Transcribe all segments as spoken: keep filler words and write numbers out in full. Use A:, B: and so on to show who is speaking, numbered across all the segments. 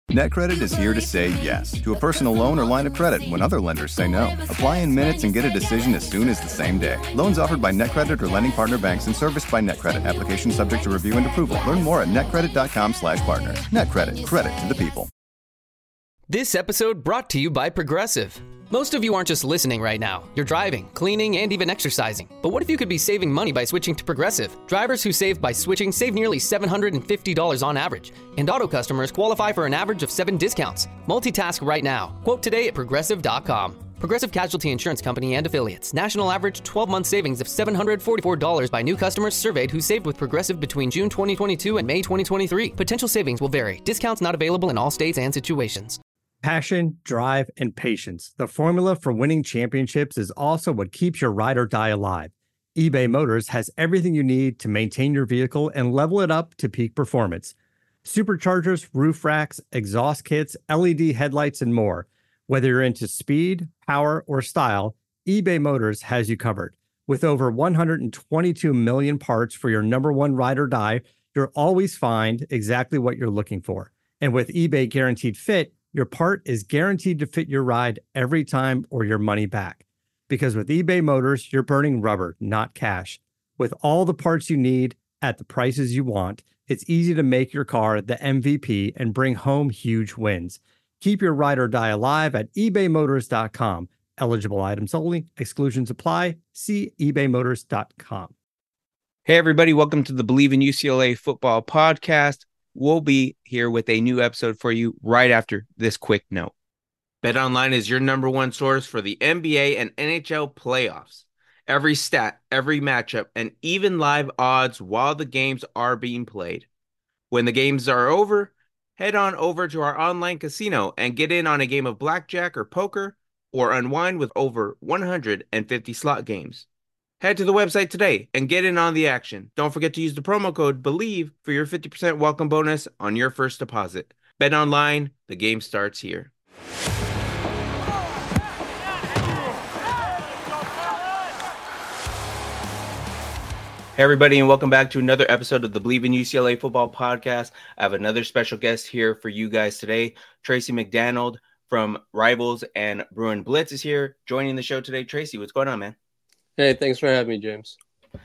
A: NetCredit is here to say yes to a personal loan or line of credit when other lenders say no. Apply in minutes and get a decision as soon as the same day. Loans offered by NetCredit or lending partner banks and serviced by NetCredit. Application subject to review and approval. Learn more at netcredit.com slash partner. NetCredit. Credit to the people.
B: This episode brought to you by Progressive. Most of you aren't just listening right now. You're driving, cleaning, and even exercising. But what if you could be saving money by switching to Progressive? Drivers who save by switching save nearly seven hundred fifty dollars on average. And auto customers qualify for an average of seven discounts. Multitask right now. Quote today at progressive dot com. Progressive Casualty Insurance Company and Affiliates. National average twelve-month savings of seven hundred forty-four dollars by new customers surveyed who saved with Progressive between June twenty twenty-two and May twenty twenty-three. Potential savings will vary. Discounts not available in all states and situations.
C: Passion, drive, and patience. The formula for winning championships is also what keeps your ride or die alive. eBay Motors has everything you need to maintain your vehicle and level it up to peak performance. Superchargers, roof racks, exhaust kits, L E D headlights, and more. Whether you're into speed, power, or style, eBay Motors has you covered. With over one hundred twenty-two million parts for your number one ride or die, you'll always find exactly what you're looking for. And with eBay Guaranteed Fit, your part is guaranteed to fit your ride every time or your money back. Because with eBay Motors, you're burning rubber, not cash. With all the parts you need at the prices you want, it's easy to make your car the M V P and bring home huge wins. Keep your ride or die alive at ebay motors dot com. Eligible items only. Exclusions apply. See ebay motors dot com.
D: Hey, everybody. Welcome to the Believe in U C L A Football podcast. We'll be here with a new episode for you right after this quick note.
E: BetOnline is your number one source for the N B A and N H L playoffs. Every stat, every matchup, and even live odds while the games are being played. When the games are over, head on over to our online casino and get in on a game of blackjack or poker, or unwind with over one hundred fifty slot games. Head to the website today and get in on the action. Don't forget to use the promo code BELIEVE for your fifty percent welcome bonus on your first deposit. Bet online, the game starts here.
D: Hey, everybody, and welcome back to another episode of the Believe in U C L A Football podcast. I have another special guest here for you guys today. Tracy McDonald from Rivals and Bruin Blitz is here joining the show today. Tracy, what's going on, man?
F: Hey, thanks for having me, James.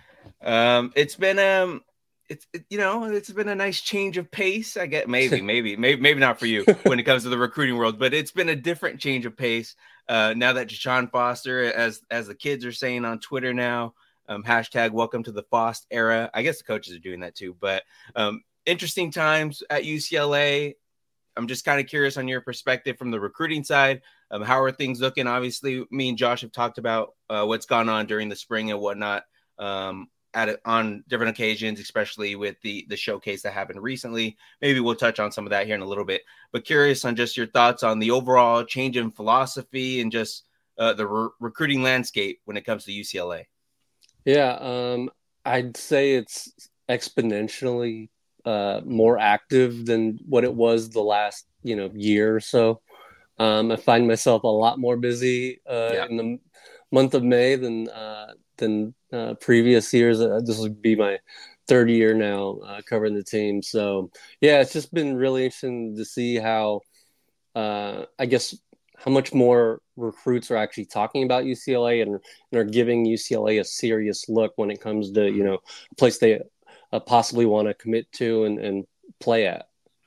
D: Um, it's been um, it's it, you know, it's been a nice change of pace. I get maybe, maybe, maybe, maybe not for you when it comes to the recruiting world, but it's been a different change of pace. Uh, now that Deshaun Foster, as as the kids are saying on Twitter now, um, hashtag welcome to the Fost era. I guess the coaches are doing that too. But um, interesting times at U C L A. I'm just kind of curious on your perspective from the recruiting side. Um, how are things looking? Obviously, me and Josh have talked about uh, what's gone on during the spring and whatnot um, at it, on different occasions, especially with the the showcase that happened recently. Maybe we'll touch on some of that here in a little bit. But curious on just your thoughts on the overall change in philosophy and just uh, the re- recruiting landscape when it comes to U C L A.
F: Yeah, um, I'd say it's exponentially uh, more active than what it was the last you know year or so. Um, I find myself a lot more busy uh, yeah. in the month of May than uh, than uh, previous years. Uh, this will be my third year now uh, covering the team. So, yeah, it's just been really interesting to see how, uh, I guess, how much more recruits are actually talking about U C L A and, and are giving U C L A a serious look when it comes to, you know, a place they uh, possibly want to commit to and, and play at.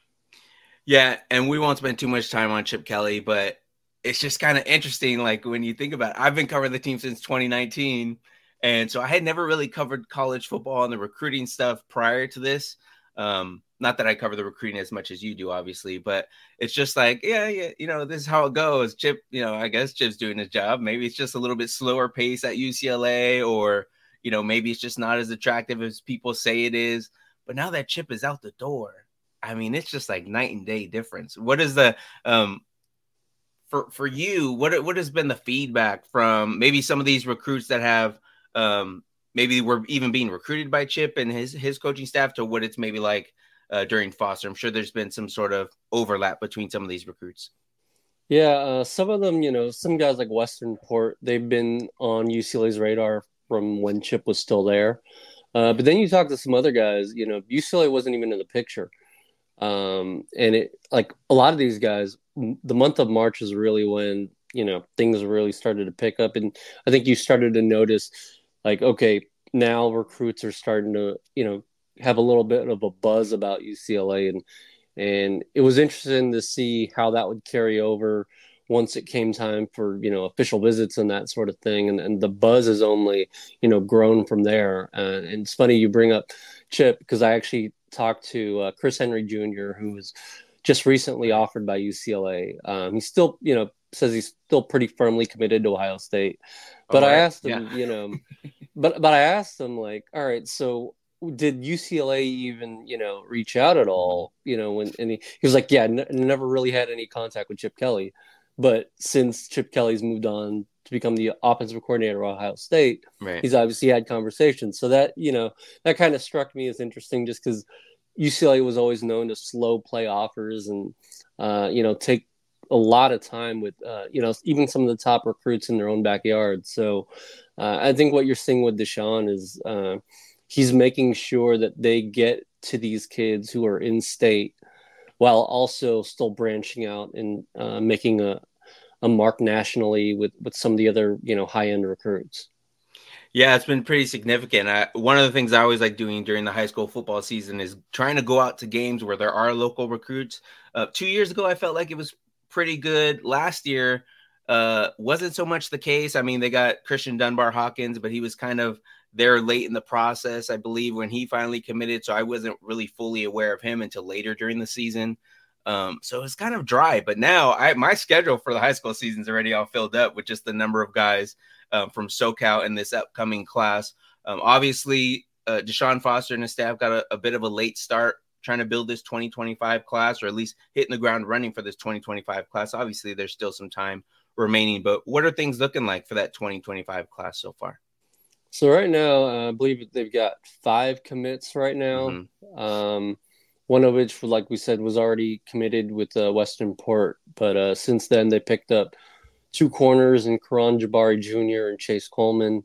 D: Yeah, and we won't spend too much time on Chip Kelly, but it's just kind of interesting. Like when you think about it, I've been covering the team since twenty nineteen, and so I had never really covered college football and the recruiting stuff prior to this. Um, not that I cover the recruiting as much as you do, obviously, but it's just like, yeah, yeah, you know, this is how it goes. Chip, you know, I guess Chip's doing his job. Maybe it's just a little bit slower pace at U C L A, or, you know, maybe it's just not as attractive as people say it is. But now that Chip is out the door, I mean, it's just like night and day difference. What is the um for for you? What what has been the feedback from maybe some of these recruits that have um maybe were even being recruited by Chip and his his coaching staff to what it's maybe like uh, during Foster? I'm sure there's been some sort of overlap between some of these recruits.
F: Yeah, uh, some of them, you know, some guys like Western Port, they've been on U C L A's radar from when Chip was still there. Uh, but then you talk to some other guys, you know, U C L A wasn't even in the picture. Um, and it like a lot of these guys, the month of March is really when, you know, things really started to pick up. And I think you started to notice like, okay, now recruits are starting to, you know, have a little bit of a buzz about U C L A. And, and it was interesting to see how that would carry over once it came time for, you know, official visits and that sort of thing. And, and the buzz has only, you know, grown from there. Uh, and it's funny you bring up Chip, because I actually talked to uh, Chris Henry Junior, who was just recently offered by U C L A. Um, he still, you know, says he's still pretty firmly committed to Ohio State. But
D: All
F: I
D: right.
F: asked him,
D: Yeah.
F: you know, but but I asked him like, all right, so did U C L A even, you know, reach out at all? You know, when and he, he was like, yeah, n- never really had any contact with Chip Kelly. But since Chip Kelly's moved on to become the offensive coordinator of Ohio State,
D: Right.
F: he's obviously had conversations. So that, you know, that kind of struck me as interesting just because U C L A was always known to slow play offers and, uh, you know, take a lot of time with, uh, you know, even some of the top recruits in their own backyard. So uh, I think what you're seeing with Deshaun is uh, he's making sure that they get to these kids who are in state while also still branching out and uh, making a, a mark nationally with, with some of the other, you know, high end recruits.
D: Yeah, it's been pretty significant. I, one of the things I always like doing during the high school football season is trying to go out to games where there are local recruits. Uh, two years ago, I felt like it was pretty good. Last year, uh, wasn't so much the case. I mean, they got Christian Dunbar Hawkins, but he was kind of there late in the process, I believe, when he finally committed. So I wasn't really fully aware of him until later during the season. Um, so it's kind of dry. But now I, my schedule for the high school season is already all filled up with just the number of guys um, from SoCal in this upcoming class. Um, obviously, uh, Deshaun Foster and his staff got a, a bit of a late start trying to build this twenty twenty-five class, or at least hitting the ground running for this twenty twenty-five class. Obviously, there's still some time remaining, but what are things looking like for that twenty twenty-five class so far?
F: So right now, uh, I believe they've got five commits right now.
D: Mm-hmm.
F: Um, one of which, like we said, was already committed with uh, Western Port. But uh, since then, they picked up two corners in Karan Jabari Junior and Chase Coleman.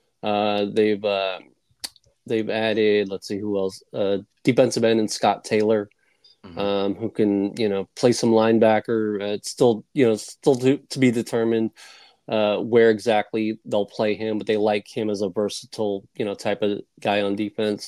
F: Uh, they've uh, they've added, let's see who else, uh, defensive end and Scott Taylor, mm-hmm. um, who can, you know, play some linebacker. Uh, it's still, you know, still to, to be determined uh, where exactly they'll play him, but they like him as a versatile, you know, type of guy on defense.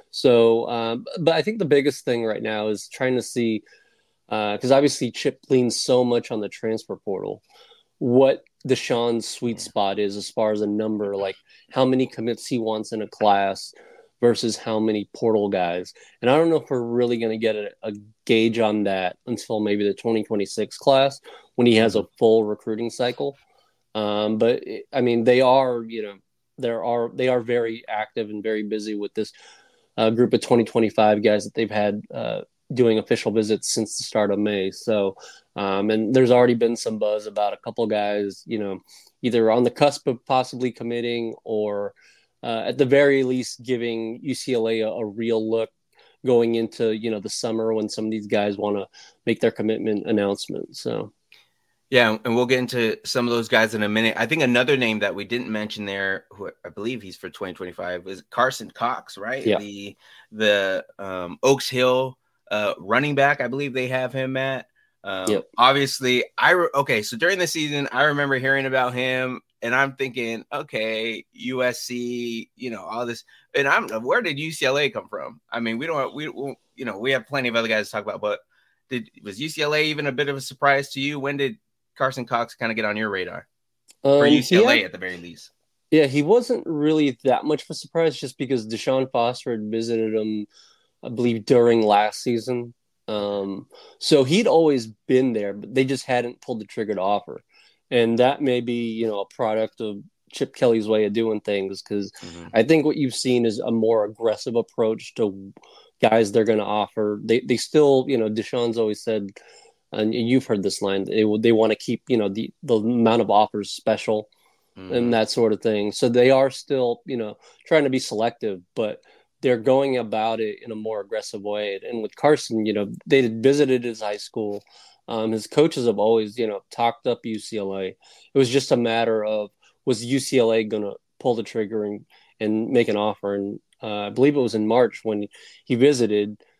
F: So, um, but I think the biggest thing right now is trying to see, because uh, obviously Chip leans so much on the transfer portal, what Deshaun's sweet spot is as far as a number, like how many commits he wants in a class versus how many portal guys. And I don't know if we're really going to get a, a gauge on that until maybe the twenty twenty-six class when he has a full recruiting cycle. Um, but I mean, they are, you know, there are, they are very active and very busy with this uh, group of twenty twenty-five guys that they've had uh, doing official visits since the start of May. So, um, and there's already been some buzz about a couple guys, you know, either on the cusp of possibly committing or uh, at the very least giving U C L A a, a real look going into, you know, the summer when some of these guys want to make their commitment announcement. So.
D: Yeah, and we'll get into some of those guys in a minute. I think another name that we didn't mention there, who I believe he's for twenty twenty-five, is Carson Cox, right?
F: Yeah.
D: The the um, Oaks Hill uh, running back, I believe they have him at. Um,
F: yep.
D: Obviously, I re- okay. So during the season, I remember hearing about him, and I'm thinking, okay, U S C, you know, all this, and I'm where did U C L A come from? I mean, we don't, we, we you know, we have plenty of other guys to talk about, but did was U C L A even a bit of a surprise to you? When did Carson Cox kind of get on your radar
F: um,
D: for U C L A
F: yeah.
D: at the very least?
F: Yeah, he wasn't really that much of a surprise just because Deshaun Foster had visited him, I believe, during last season. Um, so he'd always been there, but they just hadn't pulled the trigger to offer. And that may be, you know, a product of Chip Kelly's way of doing things because mm-hmm. I think what you've seen is a more aggressive approach to guys they're going to offer. They they still, you know, Deshaun's always said, and you've heard this line, they they want to keep, you know, the, the amount of offers special mm-hmm. and that sort of thing. So they are still, you know, trying to be selective, but they're going about it in a more aggressive way. And with Carson, you know, they had visited his high school. Um, his coaches have always, you know, talked up U C L A. It was just a matter of, was U C L A going to pull the trigger and, and make an offer? And uh, I believe it was in March when he visited.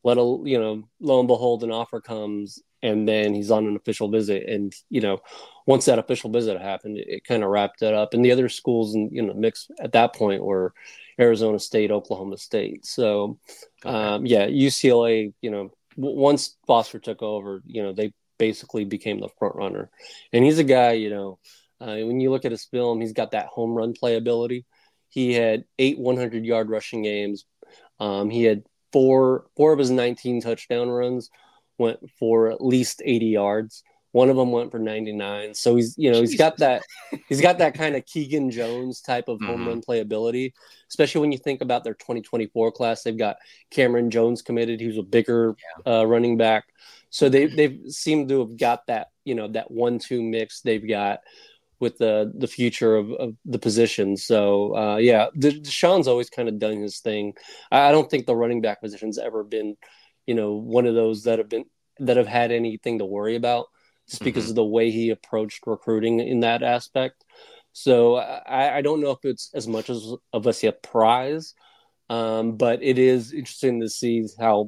F: let a, you know, lo and behold, an offer comes, and then he's on an official visit. And, you know, once that official visit happened, it, it kind of wrapped it up. And the other schools in, you know, mix at that point were Arizona State, Oklahoma State. So, um, yeah, U C L A, you know, w- once Foster took over, you know, they basically became the front runner. And he's a guy, you know, uh, when you look at his film, he's got that home run playability. He had eight hundred yard rushing games. Um, he had four, four of his nineteen touchdown runs went for at least eighty yards. One of them went for ninety-nine. So he's, you know, Jesus. he's got that, he's got that kind of Keegan Jones type of home mm-hmm. run playability, especially when you think about their twenty twenty-four class. They've got Cameron Jones committed. He was a bigger yeah. uh, running back. So they, they've seemed to have got that, you know, that one, two mix they've got with the, the future of, of the position. So uh, yeah, Deshaun's always kind of done his thing. I, I don't think the running back position's ever been, you know, one of those that have been, that have had anything to worry about, just because mm-hmm. of the way he approached recruiting in that aspect. So I, I don't know if it's as much as of a surprise, um, but it is interesting to see how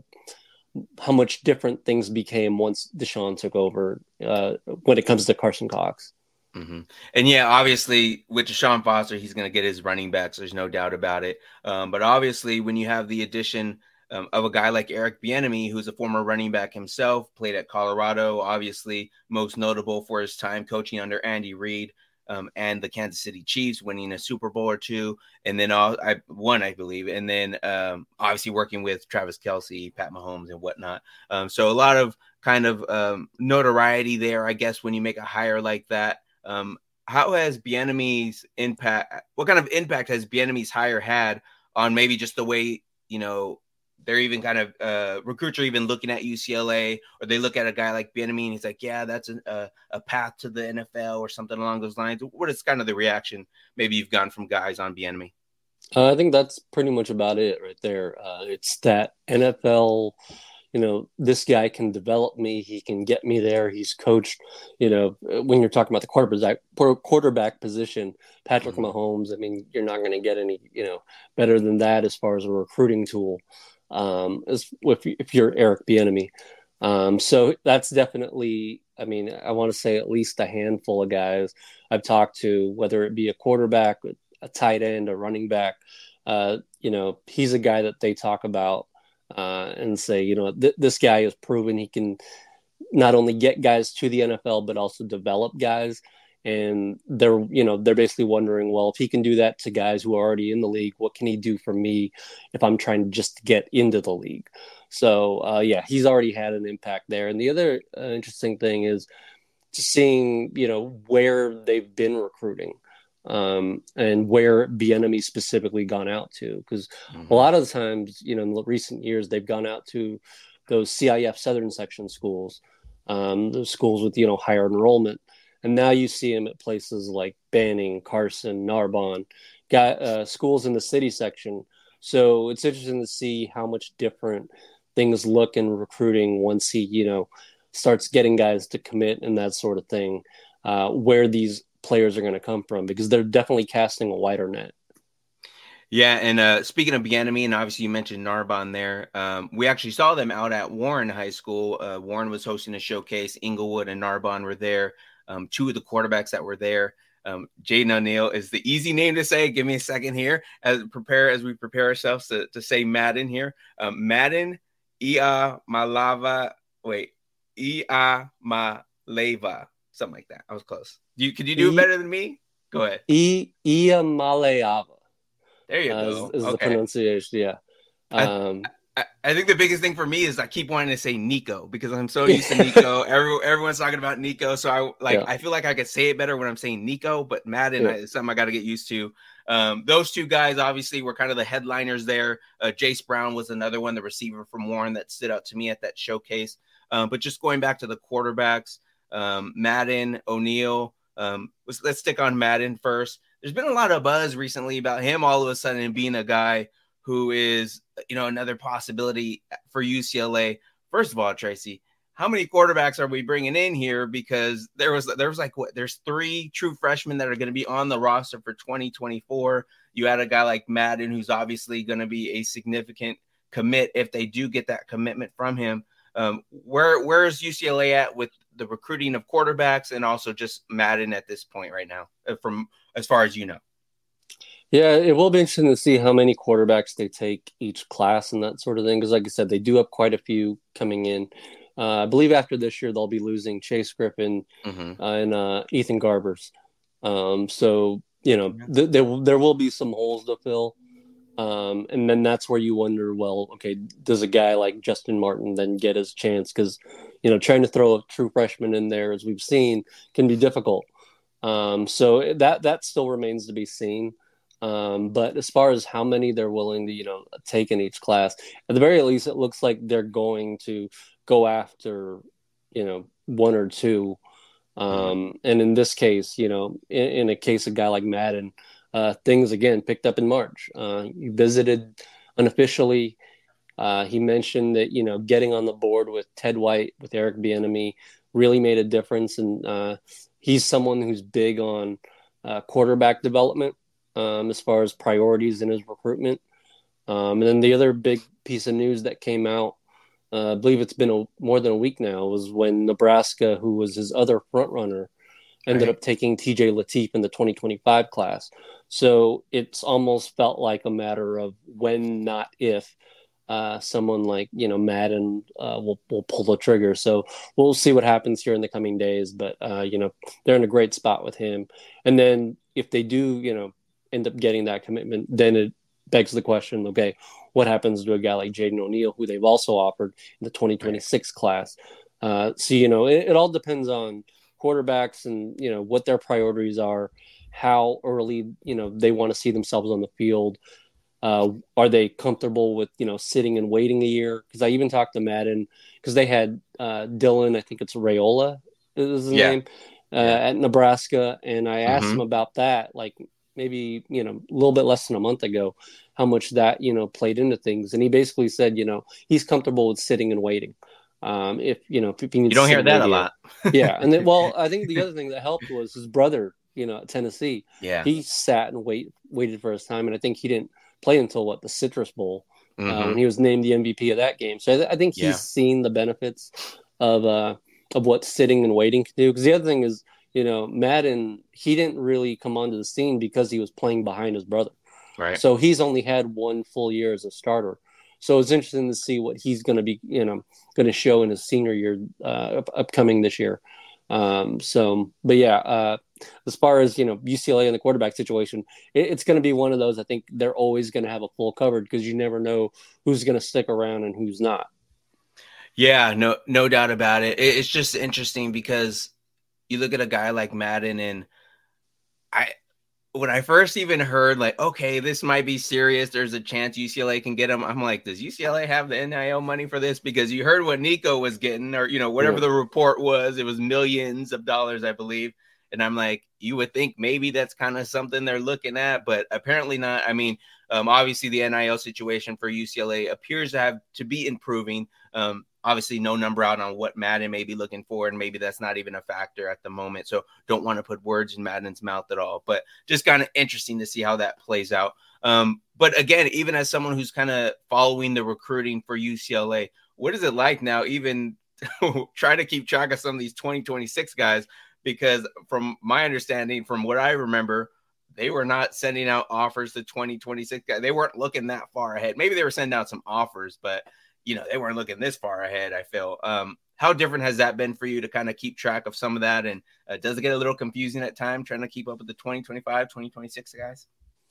F: how much different things became once Deshaun took over uh, when it comes to Carson Cox.
D: Mm-hmm. And yeah, obviously with Deshaun Foster, he's going to get his running backs. There's no doubt about it. Um, but obviously when you have the addition Um, of a guy like Eric Bieniemy, who's a former running back himself, played at Colorado, obviously most notable for his time coaching under Andy Reid um, and the Kansas City Chiefs, winning a Super Bowl or two, and then all, I won, I believe, and then um, obviously working with Travis Kelce, Pat Mahomes, and whatnot. Um, so a lot of kind of um, notoriety there, I guess, when you make a hire like that. Um, how has Bieniemy's impact? What kind of impact has Bieniemy's hire had on maybe just the way, you know, they're even kind of uh, recruits are even looking at U C L A, or they look at a guy like Bieniemy and he's like, yeah, that's a, a, a path to the N F L or something along those lines. What is kind of the reaction maybe you've gotten from guys on Bieniemy?
F: Uh, I think that's pretty much about it right there. Uh, it's that N F L, you know, this guy can develop me. He can get me there. He's coached, you know, when you're talking about the quarterback quarterback position, Patrick mm-hmm. Mahomes, I mean, you're not going to get any, you know, better than that as far as a recruiting tool. Um, as if, if you're Eric Bieniemy. Um, so that's definitely, I mean, I want to say at least a handful of guys I've talked to, whether it be a quarterback, a tight end, a running back, uh, you know, he's a guy that they talk about uh, and say, you know, th- this guy has proven he can not only get guys to the N F L, but also develop guys. And they're, you know, they're basically wondering, well, if he can do that to guys who are already in the league, what can he do for me if I'm trying just to get into the league? So, uh, yeah, he's already had an impact there. And the other uh, interesting thing is just seeing, you know, where they've been recruiting um, and where Bieniemy specifically gone out to. Because mm-hmm. a lot of the times, you know, in the recent years, they've gone out to those C I F Southern Section schools, um, those schools with, you know, higher enrollment. And now you see him at places like Banning, Carson, Narbonne, got uh, schools in the city section. So it's interesting to see how much different things look in recruiting once he, you know, starts getting guys to commit and that sort of thing, uh, where these players are going to come from, because they're definitely casting a wider net.
D: Yeah, and uh, speaking of Bieniemy, and obviously you mentioned Narbonne there, um, we actually saw them out at Warren High School. Uh, Warren was hosting a showcase. Inglewood and Narbonne were there. Um, two of the quarterbacks that were there. Um, Jaden O'Neal is the easy name to say. Give me a second here as prepare as we prepare ourselves to, to say Madden here. Um, Madden Ia Malava. Wait, Ia Maleva. Something like that. I was close. You could you do it better than me? Go ahead.
F: I Ia Maleava.
D: There you
F: uh,
D: go.
F: Is, is
D: okay.
F: the pronunciation? Yeah. Um,
D: I, I, I think the biggest thing for me is I keep wanting to say Nico because I'm so used to Nico. Every, everyone's talking about Nico, so I like yeah. I feel like I could say it better when I'm saying Nico. But Madden yeah. is something I got to get used to. Um, those two guys obviously were kind of the headliners there. Uh, Jace Brown was another one, the receiver from Warren, that stood out to me at that showcase. Um, but just going back to the quarterbacks, um, Madden, O'Neal. Um, let's, let's stick on Madden first. There's been a lot of buzz recently about him all of a sudden being a guy who is, you know, another possibility for U C L A. First of all, Tracy, how many quarterbacks are we bringing in here? Because there was, there was like, what, there's three true freshmen that are going to be on the roster for twenty twenty-four. You had a guy like Madden, who's obviously going to be a significant commit if they do get that commitment from him. Um, where where is U C L A at with the recruiting of quarterbacks and also just Madden at this point right now, from as far as you know?
F: Yeah, it will be interesting to see how many quarterbacks they take each class and that sort of thing. Because, like I said, they do have quite a few coming in. Uh, I believe after this year they'll be losing Chase Griffin mm-hmm. uh, and uh, Ethan Garbers. Um, so you know th- there there will be some holes to fill. Um, and then that's where you wonder, well, okay, does a guy like Justin Martin then get his chance? Because, you know, trying to throw a true freshman in there, as we've seen, can be difficult. Um, so that that still remains to be seen. Um, but as far as how many they're willing to, you know, take in each class, at the very least, it looks like they're going to go after, you know, one or two. Um, mm-hmm. And in this case, you know, in, in a case of a guy like Madden, Uh, things, again, picked up in March. Uh, he visited unofficially. Uh, he mentioned that, you know, getting on the board with Ted White, with Eric Bieniemy, really made a difference. And uh, he's someone who's big on uh, quarterback development um, as far as priorities in his recruitment. Um, and then the other big piece of news that came out, uh, I believe it's been a, more than a week now, was when Nebraska, who was his other front runner, ended right. up taking T J Lateef in the twenty twenty-five class. So it's almost felt like a matter of when, not if, uh, someone like, you know, Madden uh, will, will pull the trigger. So we'll see what happens here in the coming days. But, uh, you know, they're in a great spot with him. And then if they do, you know, end up getting that commitment, then it begs the question, okay, what happens to a guy like Jaden O'Neal, who they've also offered in the twenty twenty-six right. class? Uh, so, you know, it, it all depends on quarterbacks and, you know, what their priorities are, how early, you know, they want to see themselves on the field. Uh, are they comfortable with, you know, sitting and waiting a year? Because I even talked to Madden, because they had uh, Dylan, I think it's Raiola is his yeah. name, uh, yeah. at Nebraska. And I asked mm-hmm. him about that, like maybe, you know, a little bit less than a month ago, how much that, you know, played into things. And he basically said, you know, he's comfortable with sitting and waiting. Um, if, you know, if he needs
D: you don't hear that a lot.
F: yeah. And then, well, I think the other thing that helped was his brother, you know, at Tennessee.
D: Yeah.
F: He sat and wait, waited for his time. And I think he didn't play until what, the Citrus Bowl, mm-hmm. uh, when he was named the M V P of that game. So I, th- I think he's yeah. seen the benefits of, uh, of what sitting and waiting can do. Because the other thing is, you know, Madden, he didn't really come onto the scene because he was playing behind his brother.
D: Right.
F: So he's only had one full year as a starter. So it's interesting to see what he's going to be, you know, going to show in his senior year, uh, up- upcoming this year. Um, so, but yeah, uh, as far as, you know, U C L A and the quarterback situation, it, it's going to be one of those. I think they're always going to have a full covered, because you never know who's going to stick around and who's not.
D: Yeah, no, no doubt about it. it. It's just interesting because you look at a guy like Madden, and I, when I first even heard like, okay, this might be serious, there's a chance U C L A can get him, I'm like, does U C L A have the N I L money for this? Because you heard what Nico was getting, or, you know, whatever yeah. the report was, it was millions of dollars, I believe. And I'm like, you would think maybe that's kind of something they're looking at, but apparently not. I mean, um, obviously the N I L situation for U C L A appears to have to be improving. Um, Obviously, no number out on what Madden may be looking for, and maybe that's not even a factor at the moment. So don't want to put words in Madden's mouth at all, but just kind of interesting to see how that plays out. Um, but again, even as someone who's kind of following the recruiting for U C L A, what is it like now, even try to keep track of some of these twenty twenty-six guys? Because from my understanding, from what I remember, they were not sending out offers to twenty twenty-six guys. They weren't looking that far ahead. Maybe they were sending out some offers, but you know, they weren't looking this far ahead, I feel. Um, how different has that been for you to kind of keep track of some of that? And uh, does it get a little confusing at times trying to keep up with the twenty twenty-five, twenty twenty-six guys?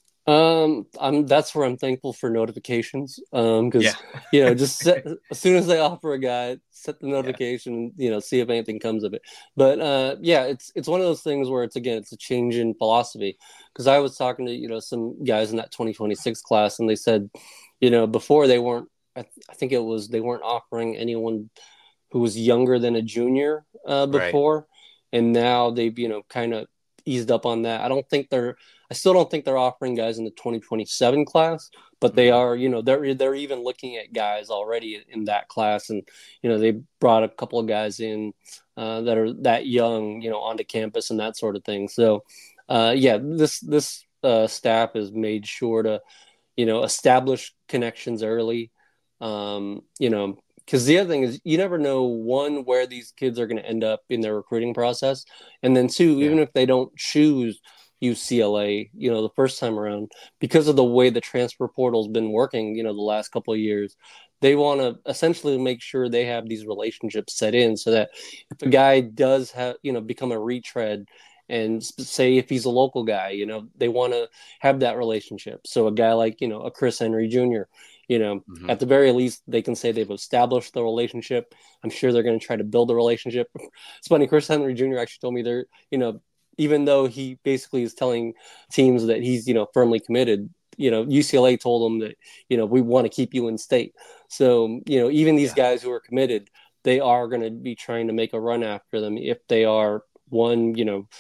F: Um, I'm, that's where I'm thankful for notifications. Um, cause yeah. you know, just set, as soon as they offer a guy, set the notification, yeah. you know, see if anything comes of it. But, uh, yeah, it's, it's one of those things where it's, again, it's a change in philosophy. Cause I was talking to, you know, some guys in that twenty twenty-six class, and they said, you know, before they weren't, I, th- I think it was, they weren't offering anyone who was younger than a junior, uh, before. Right. And now they've, you know, kind of eased up on that. I don't think they're, I still don't think they're offering guys in the twenty twenty-seven class, but they are, you know, they're, they're even looking at guys already in that class. And, you know, they brought a couple of guys in, uh, that are that young, you know, onto campus and that sort of thing. So, uh, yeah, this, this, uh, staff has made sure to, you know, establish connections early. Um, you know, because the other thing is you never know, one, where these kids are going to end up in their recruiting process. And then two,
E: Yeah.
F: even if they don't choose U C L A, you know, the first time around, because of the way the transfer portal's been working, you know, the last couple of years, they want to essentially make sure they have these relationships set in so that if a guy does have, you know, become a retread, and say if he's a local guy, you know, they want to have that relationship. So a guy like, you know, a Chris Henry Junior, you know, mm-hmm. at the very least, they can say they've established the relationship. I'm sure they're going to try to build a relationship. It's funny, Chris Henry Junior actually told me they're, you know, even though he basically is telling teams that he's, you know, firmly committed, you know, U C L A told him that, you know, we want to keep you in state. So, you know, even these yeah. guys who are committed, they are going to be trying to make a run after them if they are, one, you know,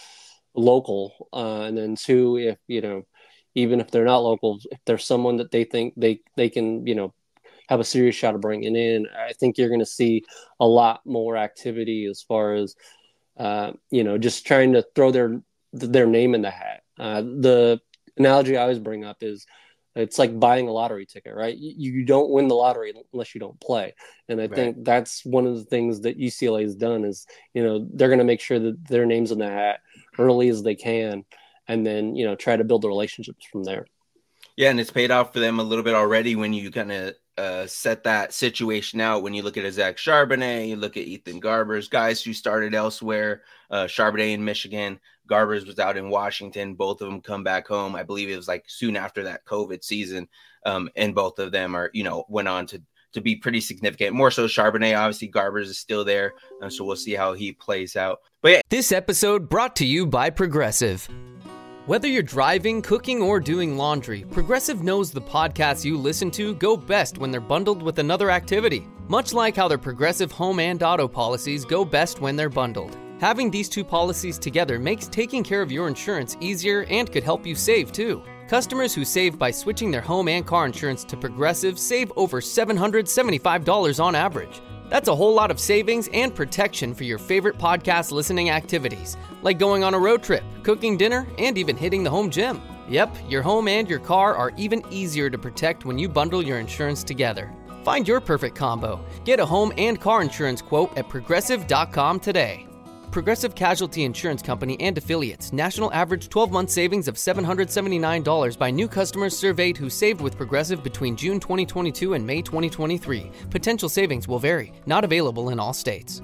F: local, uh, and then two, if, you know, even if they're not local, if there's someone that they think they, they can, you know, have a serious shot of bringing in, I think you're going to see a lot more activity as far as, uh, you know, just trying to throw their, their name in the hat. Uh, the analogy I always bring up is it's like buying a lottery ticket, right? You, you don't win the lottery unless you don't play. And I right. think that's one of the things that U C L A has done is, you know, they're going to make sure that their name's in the hat early as they can, and then, you know, try to build the relationships from there.
D: Yeah, and it's paid off for them a little bit already when you kind of uh, set that situation out. When you look at a Zach Charbonnet, you look at Ethan Garbers, guys who started elsewhere, uh, Charbonnet in Michigan, Garbers was out in Washington. Both of them come back home. I believe it was like soon after that COVID season. Um, and both of them are, you know, went on to, to be pretty significant. More so Charbonnet, obviously Garbers is still there. Uh, so we'll see how he plays out. But yeah.
B: This episode brought to you by Progressive. Whether you're driving, cooking, or doing laundry, Progressive knows the podcasts you listen to go best when they're bundled with another activity. Much like how their Progressive home and auto policies go best when they're bundled. Having these two policies together makes taking care of your insurance easier and could help you save too. Customers who save by switching their home and car insurance to Progressive save over seven hundred seventy-five dollars on average. That's a whole lot of savings and protection for your favorite podcast listening activities, like going on a road trip, cooking dinner, and even hitting the home gym. Yep, your home and your car are even easier to protect when you bundle your insurance together. Find your perfect combo. Get a home and car insurance quote at progressive dot com today. Progressive Casualty Insurance Company and Affiliates. National average twelve-month savings of seven hundred seventy-nine dollars by new customers surveyed who saved with Progressive between June twenty twenty-two and May twenty twenty-three. Potential savings will vary. Not available in all states.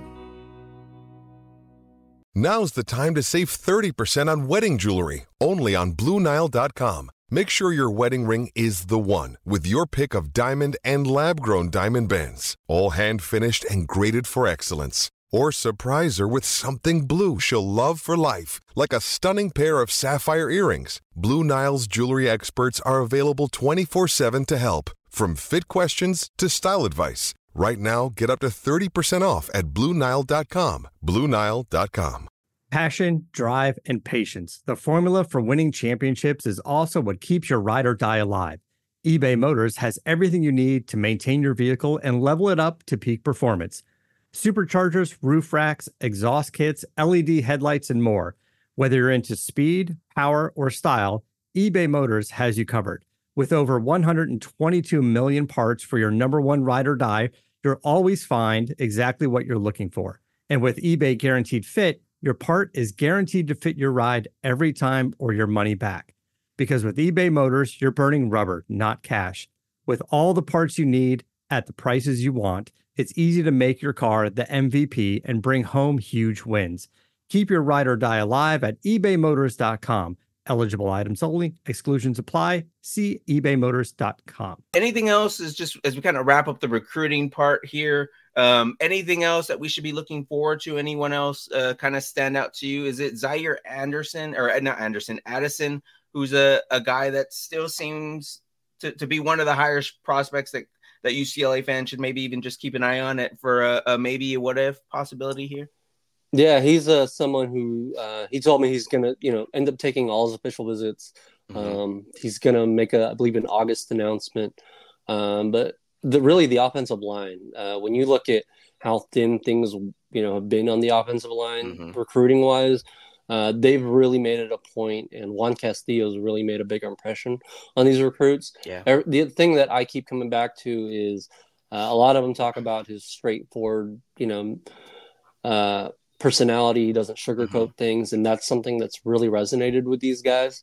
G: Now's the time to save thirty percent on wedding jewelry, only on Blue Nile dot com. Make sure your wedding ring is the one with your pick of diamond and lab-grown diamond bands, all hand-finished and graded for excellence. Or surprise her with something blue she'll love for life, like a stunning pair of sapphire earrings. Blue Nile's jewelry experts are available twenty-four seven to help, from fit questions to style advice. Right now, get up to thirty percent off at Blue Nile dot com. Blue Nile dot com.
C: Passion, drive, and patience. The formula for winning championships is also what keeps your ride or die alive. eBay Motors has everything you need to maintain your vehicle and level it up to peak performance. Superchargers, roof racks, exhaust kits, L E D headlights, and more. Whether you're into speed, power, or style, eBay Motors has you covered. With over one hundred twenty-two million parts for your number one ride or die, you'll always find exactly what you're looking for. And with eBay Guaranteed Fit, your part is guaranteed to fit your ride every time or your money back. Because with eBay Motors, you're burning rubber, not cash. With all the parts you need at the prices you want, it's easy to make your car the M V P and bring home huge wins. Keep your ride or die alive at ebay motors dot com. Eligible items only. Exclusions apply. See ebay motors dot com.
D: Anything else is just as we kind of wrap up the recruiting part here. Um, anything else that we should be looking forward to? Anyone else uh, kind of stand out to you? Is it Zaire Anderson or not Anderson, Addison, who's a, a guy that still seems to, to be one of the higher prospects that that U C L A fans should maybe even just keep an eye on it for a, a maybe a what if possibility here?
F: Yeah, he's uh, someone who uh, he told me he's going to, you know, end up taking all his official visits. Mm-hmm. Um, he's going to make a, I believe, an August announcement. Um, but the really the offensive line, uh, when you look at how thin things, you know, have been on the offensive line, mm-hmm. recruiting wise, uh, they've really made it a point, and Juan Castillo's really made a bigger impression on these recruits.
D: Yeah.
F: The thing that I keep coming back to is Uh, a lot of them talk about his straightforward, you know, uh, personality. He doesn't sugarcoat mm-hmm. things, and that's something that's really resonated with these guys.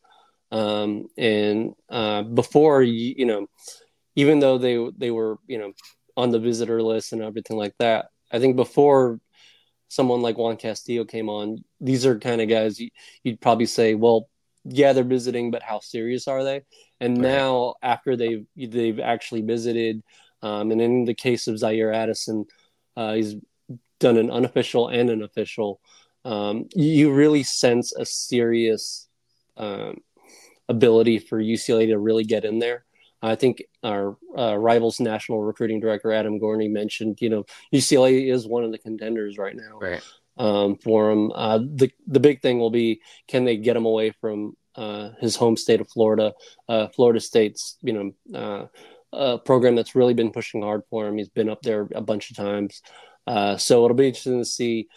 F: Um, and uh, before, you, you know, even though they they were, you know, on the visitor list and everything like that, I think before someone like Juan Castillo came on, these are kind of guys you, you'd probably say, well, yeah, they're visiting, but how serious are they? And right. now, after they've they've actually visited, um, and in the case of Zaire Addison, uh, he's done an unofficial and an official. Um, you really sense a serious um, ability for U C L A to really get in there. I think our uh, Rivals national recruiting director, Adam Gorney, mentioned, you know, U C L A is one of the contenders right now
E: right.
F: um, for him. Uh, the, the big thing will be, can they get him away from uh, his home state of Florida? Uh, Florida State's, you know, uh, a program that's really been pushing hard for him. He's been up there a bunch of times. Uh, so it'll be interesting to see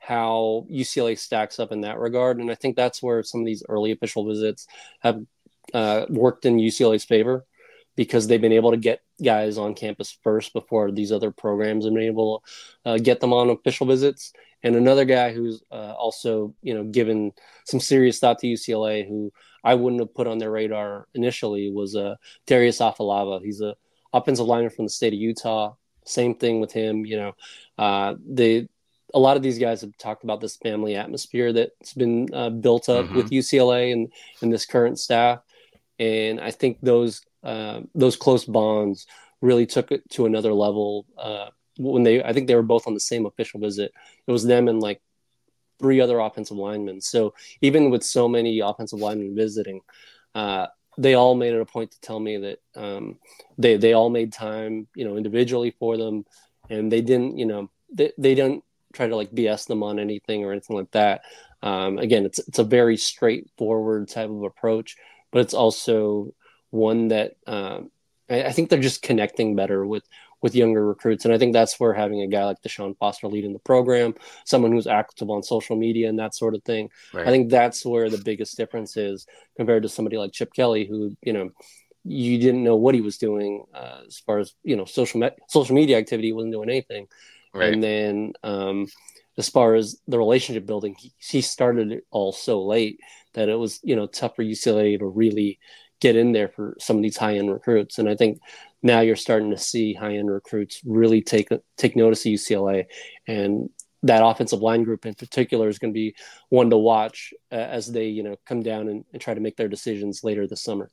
F: how U C L A stacks up in that regard. And I think that's where some of these early official visits have uh, worked in U C L A's favor, because they've been able to get guys on campus first before these other programs have been able to uh, get them on official visits. And another guy who's uh, also, you know, given some serious thought to U C L A, who I wouldn't have put on their radar initially, was uh, Darius Afalava. He's a offensive lineman from the state of Utah. Same thing with him. You know, uh, they a lot of these guys have talked about this family atmosphere that's been uh, built up mm-hmm. with U C L A and, and this current staff. And I think those uh, those close bonds really took it to another level uh, when they. I think they were both on the same official visit. It was them and like three other offensive linemen. So even with so many offensive linemen visiting, uh, they all made it a point to tell me that um, they they all made time, you know, individually for them, and they didn't, you know, they they didn't try to like B S them on anything or anything like that. Um, again, it's it's a very straightforward type of approach, but it's also one that um, I, I think they're just connecting better with with younger recruits. And I think that's where having a guy like Deshaun Foster leading the program, someone who's active on social media and that sort of thing, right. I think that's where the biggest difference is compared to somebody like Chip Kelly, who, you know, you didn't know what he was doing uh, as far as, you know, social me- social media activity. He wasn't doing anything. Right. And then um, as far as the relationship building, he, he started it all so late that it was, you know, tough for U C L A to really get in there for some of these high-end recruits. And I think now you're starting to see high-end recruits really take take notice of U C L A, and that offensive line group in particular is going to be one to watch uh, as they, you know, come down and, and try to make their decisions later this summer.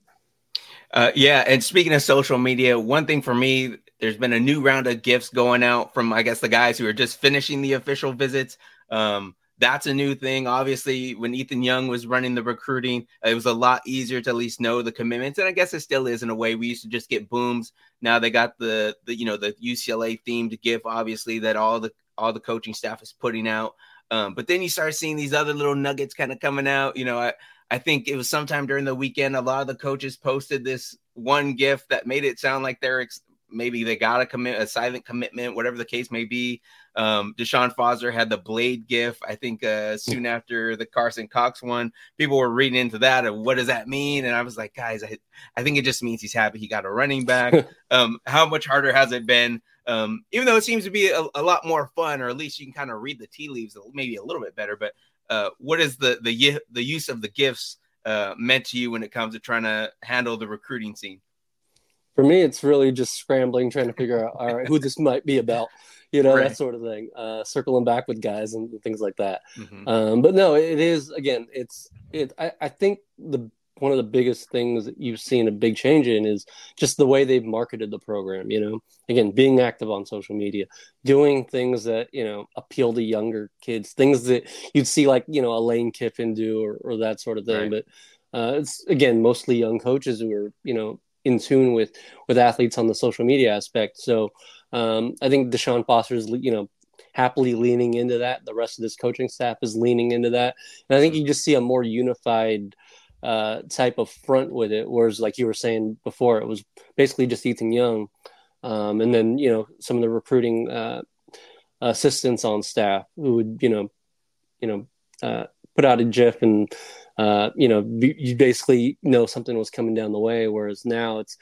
D: Uh, yeah, and speaking of social media, one thing for me, there's been a new round of gifts going out from, I guess, the guys who are just finishing the official visits. Um, That's a new thing. Obviously, when Ethan Young was running the recruiting, it was a lot easier to at least know the commitments. And I guess it still is in a way. We used to just get booms. Now they got the, the you know, the U C L A themed gift, obviously, that all the all the coaching staff is putting out. Um, but then you start seeing these other little nuggets kind of coming out. You know, I, I think it was sometime during the weekend, a lot of the coaches posted this one gift that made it sound like they're ex- maybe they got a commit, a silent commitment, whatever the case may be. Um, Deshaun Foster had the Blade gift, I think, uh, soon after the Carson Cox one. People were reading into that and what does that mean? And I was like, guys, I, I think it just means he's happy he got a running back. um, how much harder has it been? Um, even though it seems to be a, a lot more fun, or at least you can kind of read the tea leaves maybe a little bit better. But uh, what is the the the use of the gifts uh, meant to you when it comes to trying to handle the recruiting scene?
F: For me, it's really just scrambling, trying to figure out, all right, who this might be about, you know, right. that sort of thing, uh, circling back with guys and things like that. Mm-hmm. Um, but no, it is, again, it's, it, I, I think the, one of the biggest things that you've seen a big change in is just the way they've marketed the program, you know, again, being active on social media, doing things that, you know, appeal to younger kids, things that you'd see like, you know, a Lane Kiffin do or, or that sort of thing. Right. But uh, it's, again, mostly young coaches who are, you know, in tune with, with athletes on the social media aspect. So um, I think Deshaun Foster is, you know, happily leaning into that. The rest of this coaching staff is leaning into that. And I think you just see a more unified uh, type of front with it. Whereas like you were saying before, it was basically just Ethan Young. Um, and then, you know, some of the recruiting uh, assistants on staff who would, you know, you know, uh, put out a GIF and, Uh, you know, you basically know something was coming down the way, whereas now it's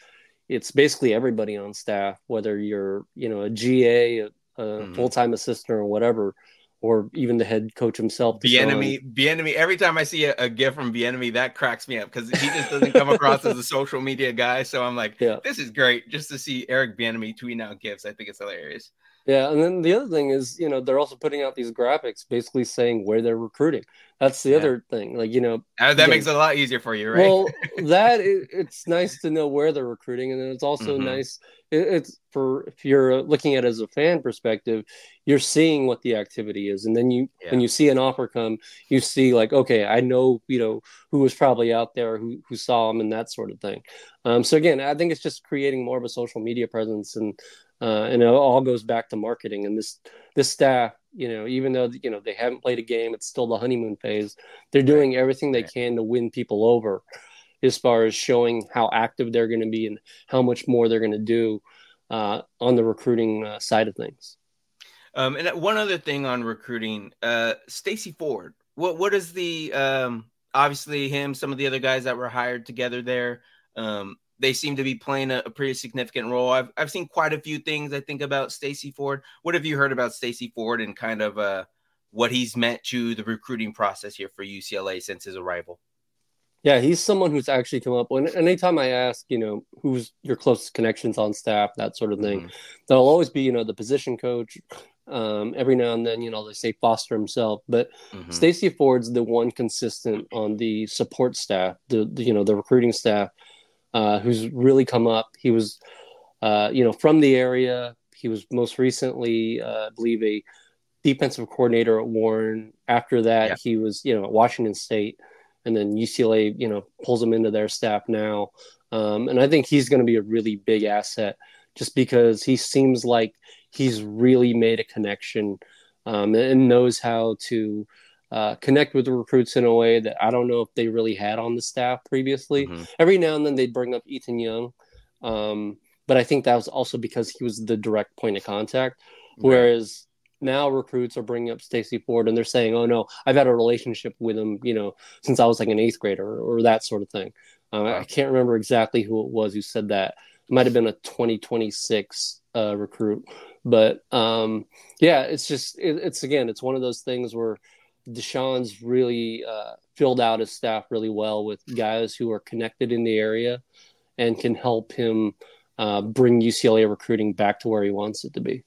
F: it's basically everybody on staff, whether you're, you know, a G A, a, a mm-hmm. full-time assistant or whatever, or even the head coach himself.
D: Bieniemy, Bieniemy. Every time I see a, a GIF from Bieniemy, that cracks me up because he just doesn't come across as a social media guy. So I'm like, yeah. this is great just to see Eric Bieniemy tweeting out GIFs. I think it's hilarious.
F: Yeah, and then the other thing is, you know, they're also putting out these graphics basically saying where they're recruiting. That's the yeah. other thing. Like, you know.
D: Uh, that again, makes it a lot easier for you, right?
F: Well, that, it, it's nice to know where they're recruiting. And then it's also mm-hmm. nice. It, it's for, if you're looking at it as a fan perspective, you're seeing what the activity is. And then you, yeah. when you see an offer come, you see like, okay, I know, you know, who was probably out there, who, who saw them and that sort of thing. Um, so again, I think it's just creating more of a social media presence, and, Uh, and it all goes back to marketing. And this this staff, you know, even though, you know, they haven't played a game, it's still the honeymoon phase. They're doing everything they can to win people over as far as showing how active they're going to be and how much more they're going to do uh, on the recruiting uh, side of things.
D: Um, and one other thing on recruiting, uh, Stacey Ford. What what is the um, obviously him, some of the other guys that were hired together there. Um, They seem to be playing a, a pretty significant role. I've I've seen quite a few things, I think, about Stacey Ford. What have you heard about Stacey Ford and kind of uh, what he's meant to the recruiting process here for U C L A since his arrival?
F: Yeah, he's someone who's actually come up. When anytime I ask, you know, who's your closest connections on staff, that sort of thing, mm-hmm. there'll always be, you know, the position coach. Um, every now and then, you know, they say Foster himself, but mm-hmm. Stacey Ford's the one consistent on the support staff, the, the you know, the recruiting staff. Uh, who's really come up. He was, uh, you know, from the area. He was most recently, uh, I believe, a defensive coordinator at Warren. After that, yeah. he was, you know, at Washington State, and then U C L A, you know, pulls him into their staff now. Um, and I think he's going to be a really big asset just because he seems like he's really made a connection um, and knows how to Uh, connect with the recruits in a way that I don't know if they really had on the staff previously. Mm-hmm. Every now and then they'd bring up Ethan Young. Um, but I think that was also because he was the direct point of contact. Right. Whereas now recruits are bringing up Stacey Ford and they're saying, oh no, I've had a relationship with him, you know, since I was like an eighth grader or, or that sort of thing. Uh, wow. I can't remember exactly who it was who said that. It might've been a twenty twenty-six uh, recruit, but um, yeah, it's just, it, it's again, it's one of those things where Deshaun's really uh, filled out his staff really well with guys who are connected in the area and can help him uh, bring U C L A recruiting back to where he wants it to be.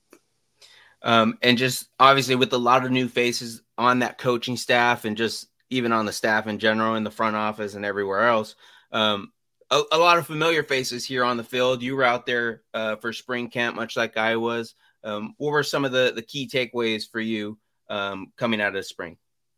D: Um, and just obviously with a lot of new faces on that coaching staff and just even on the staff in general in the front office and everywhere else, um, a, a lot of familiar faces here on the field. You were out there uh, for spring camp, much like I was. Um, what were some of the, the key takeaways for you um, coming out of spring?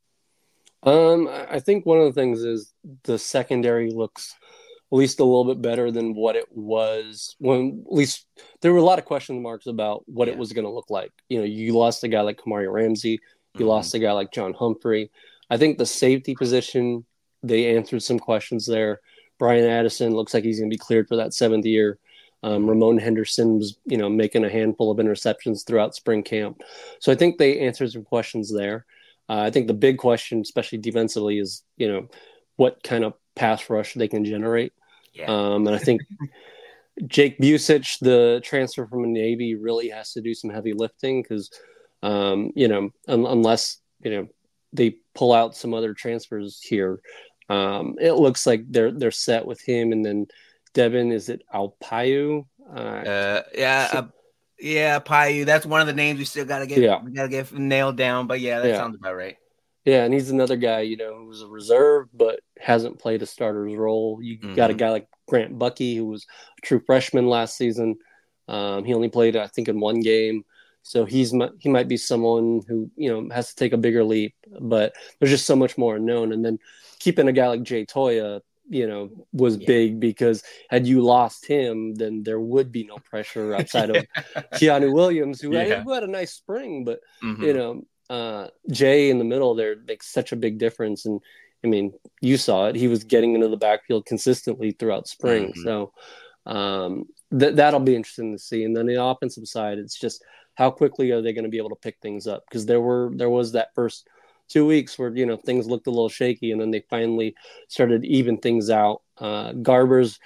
F: Um, I think one of the things is the secondary looks at least a little bit better than what it was when, at least there were a lot of question marks about what yeah. it was going to look like. You know, you lost a guy like Kamari Ramsey, you mm-hmm. lost a guy like John Humphrey. I think the safety position, they answered some questions there. Brian Addison looks like he's going to be cleared for that seventh year. Um, Ramon Henderson was, you know, making a handful of interceptions throughout spring camp. So I think they answered some questions there. Uh, I think the big question, especially defensively, is, you know, what kind of pass rush they can generate. Yeah. Um, and I think Jake Busich, the transfer from the Navy, really has to do some heavy lifting because, um, you know, un- unless, you know, they pull out some other transfers here, um, it looks like they're they're set with him. And then Devin, is it Alpayu?
D: Uh, uh, yeah. Uh, Yeah, Payu. That's one of the names we still gotta get. Yeah. We gotta get nailed down. But yeah, that yeah. sounds about right.
F: Yeah, and he's another guy, you know, who was a reserve but hasn't played a starter's role. You mm-hmm. got a guy like Grant Bucky, who was a true freshman last season. Um, he only played, I think, in one game, so he's he might be someone who, you know, has to take a bigger leap. But there's just so much more unknown. And then keeping a guy like Jay Toya, you know, was yeah. big because had you lost him, then there would be no pressure outside of Keanu Williams, who, yeah. had, who had a nice spring, but mm-hmm. you know, uh, Jay in the middle there makes such a big difference. And I mean, you saw it; he was getting into the backfield consistently throughout spring. Mm-hmm. So um, th- that'll be interesting to see. And then the offensive side, it's just how quickly are they going to be able to pick things up? Because there were there was that first two weeks where, you know, things looked a little shaky, and then they finally started to even things out. Uh, Garber's,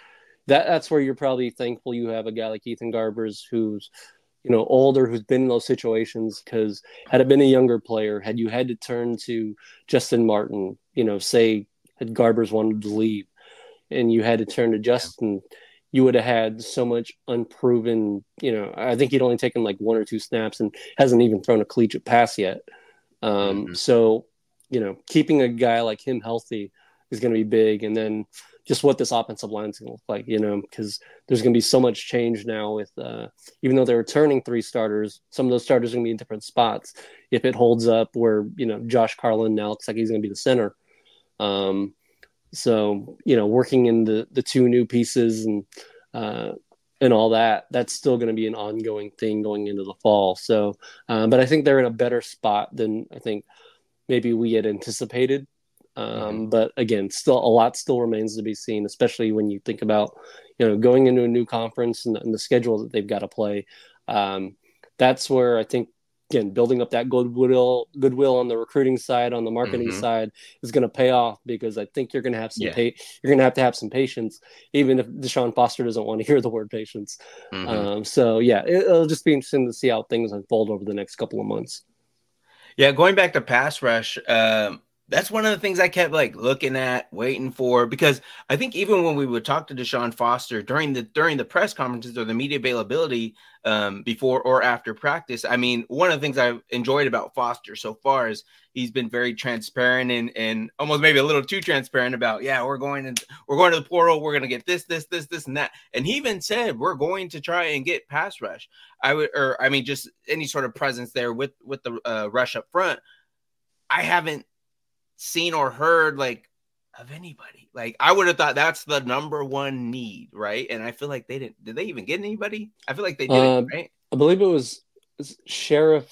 F: that that's where you're probably thankful you have a guy like Ethan Garbers who's, you know, older, who's been in those situations. Because had it been a younger player, had you had to turn to Justin Martin, you know, say had Garbers wanted to leave, and you had to turn to Justin, you would have had so much unproven. You know, I think he'd only taken like one or two snaps and hasn't even thrown a collegiate pass yet. Um, mm-hmm. So, you know, keeping a guy like him healthy is going to be big, and then just what this offensive line is going to look like, you know, because there's going to be so much change now with, uh, even though they're returning three starters, some of those starters are going to be in different spots. If it holds up where, you know, Josh Carlin now looks like he's going to be the center. Um, so, you know, working in the, the two new pieces and, uh, and all that, that's still going to be an ongoing thing going into the fall. So, uh, but I think they're in a better spot than I think maybe we had anticipated. Um, mm-hmm. But again, still a lot still remains to be seen, especially when you think about, you know, going into a new conference and, and the schedule that they've got to play. Um, that's where I think, again, building up that goodwill, goodwill on the recruiting side, on the marketing mm-hmm. side is going to pay off, because I think you're going to have some, yeah. pa- you're going to have to have some patience, even if Deshaun Foster doesn't want to hear the word patience. Mm-hmm. Um, so yeah, it, it'll just be interesting to see how things unfold over the next couple of months.
D: Yeah. Going back to pass rush, um, that's one of the things I kept like looking at, waiting for, because I think even when we would talk to Deshaun Foster during the during the press conferences or the media availability um, before or after practice, I mean, one of the things I've enjoyed about Foster so far is he's been very transparent and and almost maybe a little too transparent about, yeah, we're going to we're going to the portal, we're going to get this, this, this, this, and that. And he even said we're going to try and get pass rush. I would, or I mean, just any sort of presence there with with the uh, rush up front. I haven't seen or heard like of anybody. Like I would have thought that's the number one need, right? And I feel like they didn't. Did they even get anybody? I feel like they didn't, uh, right?
F: I believe it was Sheriff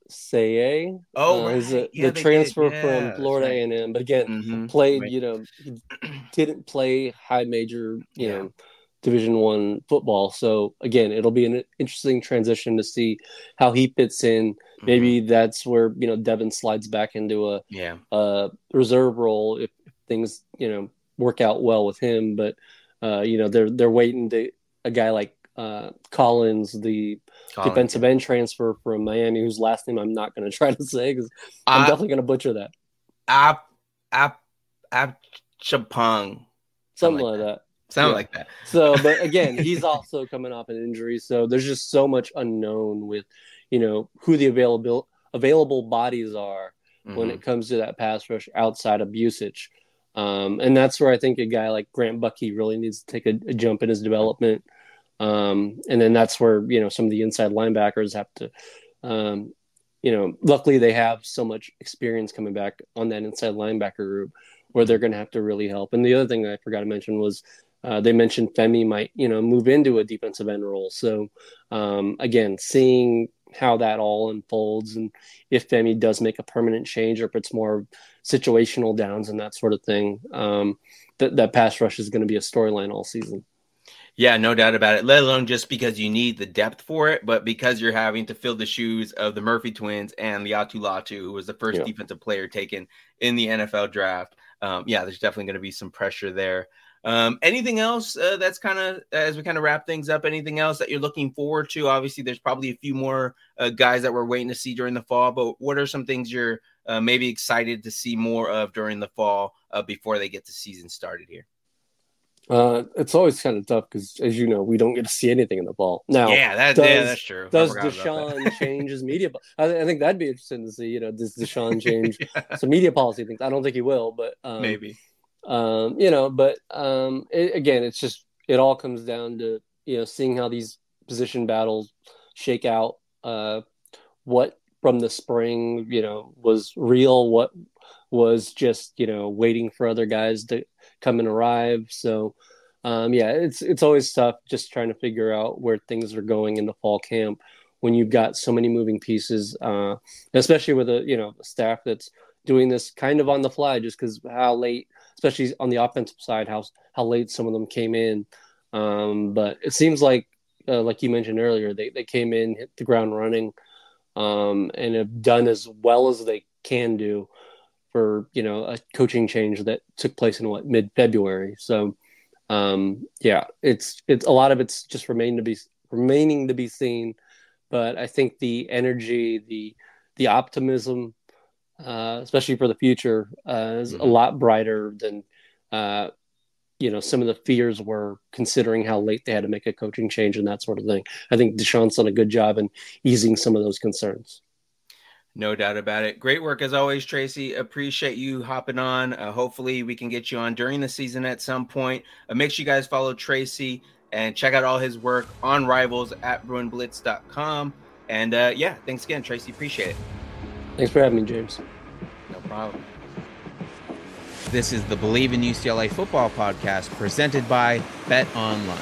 F: Saye.
D: Oh,
F: uh,
D: right.
F: he's a,
D: yeah,
F: the transfer
D: yeah,
F: from Florida right. A and M, but again,
D: mm-hmm.
F: played.
D: Right.
F: You know, he didn't play high major. You
D: yeah.
F: know. Division One football. So again, it'll be an interesting transition to see how he fits in. Maybe mm-hmm. that's where, you know, Devin slides back into a,
D: yeah.
F: a reserve role if things, you know, work out well with him. But uh, you know, they're they're waiting to a guy like uh, Collins, the Collins, defensive yeah. end transfer from Miami, whose last name I'm not going to try to say because I'm uh, definitely going to butcher that.
D: Ap Ap Ap Chapang,
F: something like that. that.
D: Sound
F: yeah.
D: like that.
F: So, but again, he's also coming off an injury. So there's just so much unknown with, you know, who the available available bodies are mm-hmm. when it comes to that pass rush outside of Busic. Um, and that's where I think a guy like Grant Buckey really needs to take a, a jump in his development. Um, and then that's where, you know, some of the inside linebackers have to, um, you know, luckily they have so much experience coming back on that inside linebacker group where they're going to have to really help. And the other thing that I forgot to mention was, Uh, they mentioned Femi might, you know, move into a defensive end role. So, um, again, seeing how that all unfolds and if Femi does make a permanent change or if it's more situational downs and that sort of thing, um, that, that pass rush is going to be a storyline all season.
D: Yeah, no doubt about it, let alone just because you need the depth for it, but because you're having to fill the shoes of the Murphy twins and Laiatu Latu, who was the first yeah. defensive player taken in the N F L draft. Um, yeah, there's definitely going to be some pressure there. Um, anything else uh, that's kind of, as we kind of wrap things up, anything else that you're looking forward to? Obviously, there's probably a few more uh, guys that we're waiting to see during the fall, but what are some things you're uh, maybe excited to see more of during the fall uh, before they get the season started here?
F: Uh, it's always kind of tough because, as you know, we don't get to see anything in the fall. Now,
D: yeah, that,
F: does,
D: yeah that's true.
F: Does Deshaun change his media? I, I think that'd be interesting to see. You know, does Deshaun change yeah. some media policy things? I don't think he will, but um,
D: maybe.
F: Um, you know, but um, it, again, it's just it all comes down to, you know, seeing how these position battles shake out. Uh, what from the spring, you know, was real. What was just, you know, waiting for other guys to come and arrive. So, um, yeah, it's it's always tough just trying to figure out where things are going in the fall camp when you've got so many moving pieces, uh, especially with a, you know, a staff that's doing this kind of on the fly just because how late, especially on the offensive side, how how late some of them came in. Um, but it seems like, uh, like you mentioned earlier, they, they came in, hit the ground running, um, and have done as well as they can do for, you know, a coaching change that took place in what, mid-February. So, um, yeah, it's it's a lot of it's just remaining to be remaining to be seen. But I think the energy, the the optimism, uh, especially for the future, uh, is mm-hmm. a lot brighter than uh, you know some of the fears were, considering how late they had to make a coaching change and that sort of thing. I think Deshaun's done a good job in easing some of those concerns.
D: No doubt about it. Great work as always, Tracy. Appreciate you hopping on. Uh, hopefully we can get you on during the season at some point. Uh, make sure you guys follow Tracy and check out all his work on Rivals at Bruin Blitz dot com. And uh, yeah, thanks again, Tracy. Appreciate it.
F: Thanks for having me, James.
D: No problem.
E: This is the Believe in U C L A Football podcast presented by Bet Online.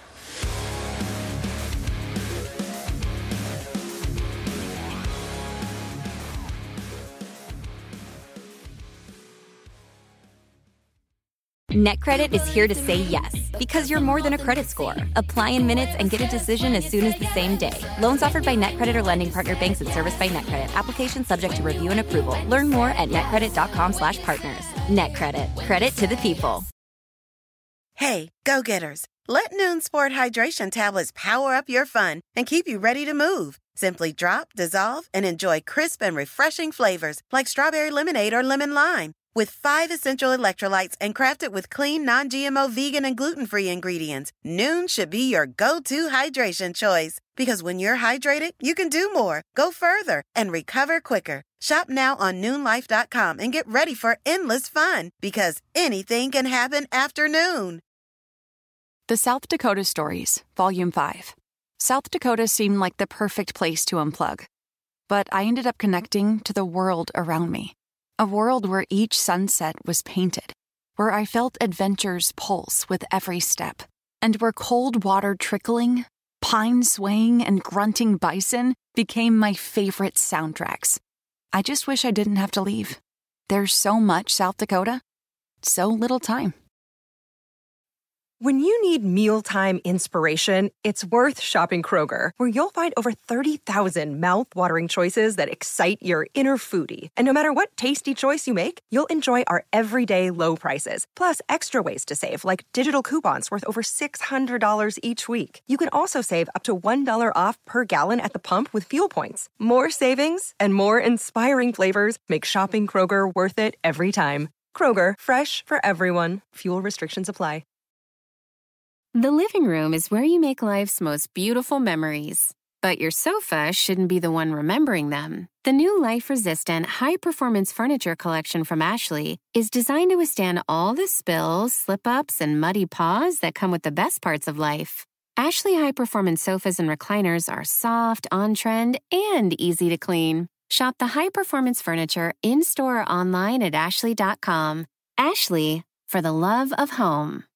H: NetCredit is here to say yes, because you're more than a credit score. Apply in minutes and get a decision as soon as the same day. Loans offered by NetCredit or lending partner banks and serviced by NetCredit. Application subject to review and approval. Learn more at netcredit.com slash partners. NetCredit. Credit to the people.
I: Hey, go-getters. Let Noon Sport Hydration Tablets power up your fun and keep you ready to move. Simply drop, dissolve, and enjoy crisp and refreshing flavors like strawberry lemonade or lemon lime. With five essential electrolytes and crafted with clean, non-G M O, vegan, and gluten-free ingredients, Noon should be your go-to hydration choice. Because when you're hydrated, you can do more, go further, and recover quicker. Shop now on noon life dot com and get ready for endless fun. Because anything can happen after noon.
J: The South Dakota Stories, Volume five. South Dakota seemed like the perfect place to unplug. But I ended up connecting to the world around me. A world where each sunset was painted, where I felt adventure's pulse with every step, and where cold water trickling, pine swaying, and grunting bison became my favorite soundtracks. I just wish I didn't have to leave. There's so much South Dakota, so little time.
K: When you need mealtime inspiration, it's worth shopping Kroger, where you'll find over thirty thousand mouth-watering choices that excite your inner foodie. And no matter what tasty choice you make, you'll enjoy our everyday low prices, plus extra ways to save, like digital coupons worth over six hundred dollars each week. You can also save up to one dollar off per gallon at the pump with fuel points. More savings and more inspiring flavors make shopping Kroger worth it every time. Kroger, fresh for everyone. Fuel restrictions apply.
L: The living room is where you make life's most beautiful memories. But your sofa shouldn't be the one remembering them. The new life-resistant, high-performance furniture collection from Ashley is designed to withstand all the spills, slip-ups, and muddy paws that come with the best parts of life. Ashley high-performance sofas and recliners are soft, on-trend, and easy to clean. Shop the high-performance furniture in-store or online at ashley dot com. Ashley, for the love of home.